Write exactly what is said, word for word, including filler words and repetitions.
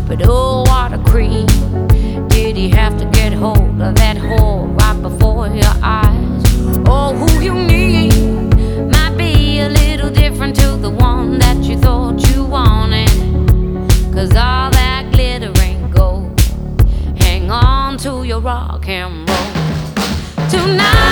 But oh, what a creep. Did he have to get hold of that whore right before your eyes? Oh, who you need might be a little different to the one that you thought you wanted. Cause all that glitter ain't gold. Hang on to your rock and roll tonight.